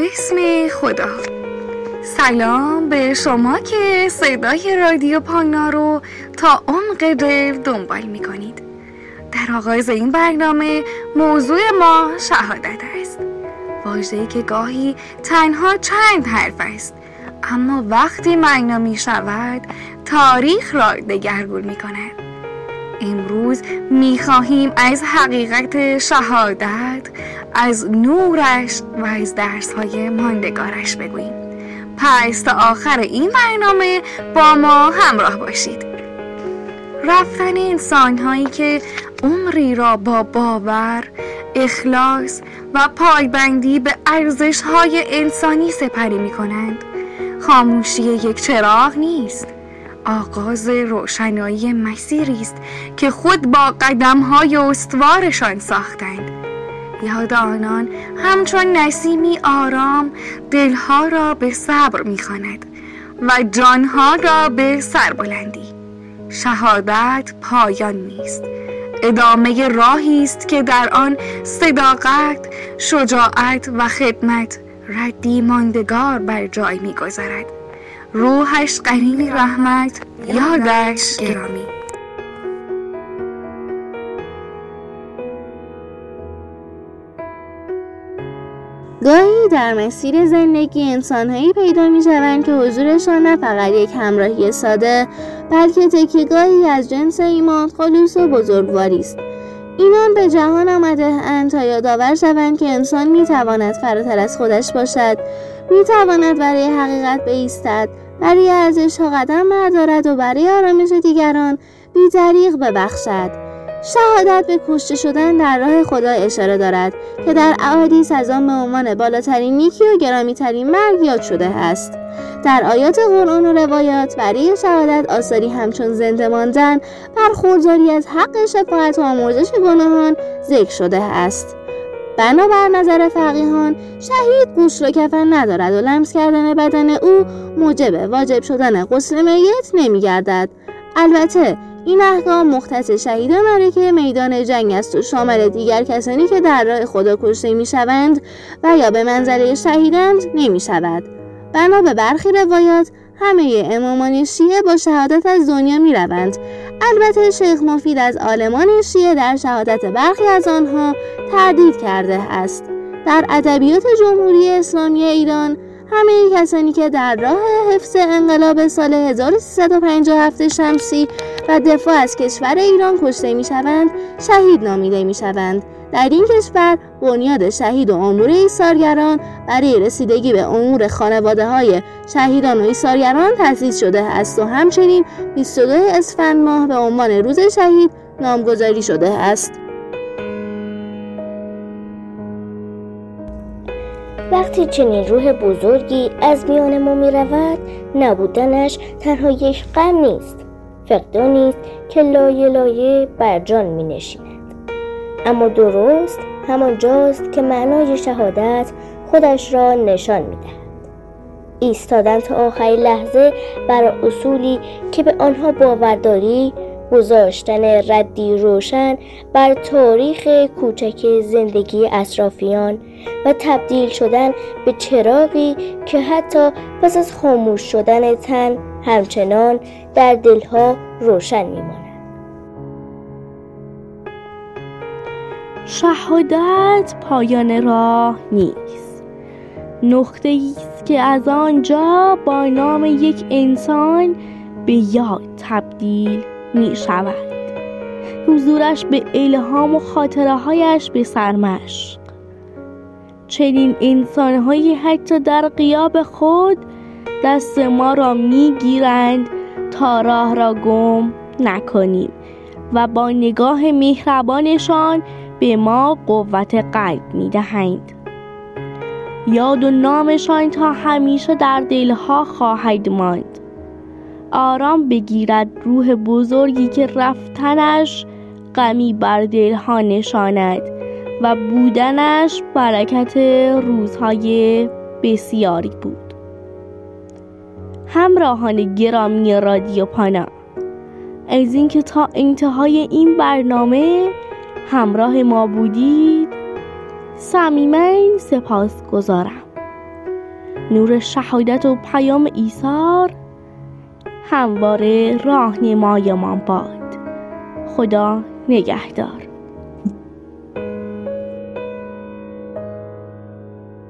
بسم خدا. سلام به شما که صدای رادیو پانا رو تا عمق دل دنبال میکنید. در آغاز این برنامه موضوع ما شهادت است، واژه‌ای که گاهی تنها چند حرف است، اما وقتی معنا می شود تاریخ را دگرگون می کند. امروز می خواهیم از حقیقت شهادت، از نورش و از درس‌های ماندگارش بگوییم. پس تا آخر این برنامه با ما همراه باشید. رفتن انسان‌هایی که عمری را با باور، اخلاص و پایبندی به ارزش‌های انسانی سپری می‌کنند، خاموشی یک چراغ نیست، آغاز روشنایی مسیری است که خود با قدم‌های استوارشان ساختند. یاد آنان همچون نسیمی آرام دلها را به صبر می‌خواند و جانها را به سربلندی. شهادت پایان نیست، ادامه راهی است که در آن صداقت، شجاعت و خدمت ردی ماندگار بر جای می‌گذارد. روحش قرین رحمت، یادش گرامی. گاهی در مسیر زندگی انسان‌هایی پیدا می‌شوند که حضورشان نه فقط یک همراهی ساده، بلکه تکیه‌گاهی از جنس ایمان، خلوص و بزرگواری است. اینان به جهان آمده‌اند تا یادآور شوند که انسان می‌تواند فراتر از خودش باشد، می‌تواند برای حقیقت بایستد، برای ارزش‌ها قدم بردارد و برای آرامش دیگران بی‌دریغ ببخشد. شهادت به کشته شدن در راه خدا اشاره دارد که در احادیث از آن به عنوان بالاترین نیکی و گرامی‌ترین مرگ یاد شده است. در آیات قرآن و روایات برای شهادت آثاری همچون زنده ماندن، برخورداری از حق شفاعت و آمرزش گناهان ذکر شده است. بنابر نظر فقیهان، شهید غسل و کفن ندارد و لمس کردن بدن او موجب واجب شدن غسل میت نمی‌گردد. البته این احکام مختص شهیدان معرکه میدان جنگ است و شامل دیگر کسانی که در راه خدا کشته می‌شوند و یا به منزله شهیدند نمی‌شود. بنا به برخی روایات همه امامان شیعه با شهادت از دنیا می‌روند. البته شیخ مفید از عالمان شیعه در شهادت برخی از آنها تردید کرده است. در ادبیات جمهوری اسلامی ایران همه کسانی که در راه حفظ انقلاب سال 1357 شمسی و دفاع از کشور ایران کشته می‌شوند شهید نامیده می‌شوند. در این کشور بنیاد شهید و امور ایثارگران برای رسیدگی به امور خانواده‌های شهیدان و ایثارگران تأسیس شده است و همچنین 22 اسفند ماه به عنوان روز شهید نامگذاری شده است. وقتی چنین روح بزرگی از میان ما می رود، نبودنش تنها یک غم نیست، فقدانی است که لایه لایه بر جان می نشیند. اما درست همانجاست که معنای شهادت خودش را نشان می دهد. ایستادن تا آخرین لحظه بر اصولی که به آنها باور داری، گذاشتن ردی روشن بر تاریخ کوچک زندگی اطرافیان و تبدیل شدن به چراغی که حتی پس از خاموش شدن تن همچنان در دلها روشن میماند. شهادت پایان راه نیست، نقطه‌ای است که از آنجا با نام یک انسان به یاد تبدیل می شود. حضورش به الهام و خاطره هایش به سرمشق. چنین انسانهایی حتی در غیاب خود دست ما را می گیرند تا راه را گم نکنیم و با نگاه مهربانشان به ما قوت قلب می دهند. یاد و نامشان تا همیشه در دلها خواهد ماند. آرام بگیرد روح بزرگی که رفتنش غمی بر دلها نشاند و بودنش برکت روزهای بسیاری بود. همراهان گرامی رادیو پانا، از اینکه تا انتهای این برنامه همراه ما بودید صمیماً سپاسگزارم. نور شهادت و پیام ایثار همواره راهنمای ما باد. خدا نگهدار.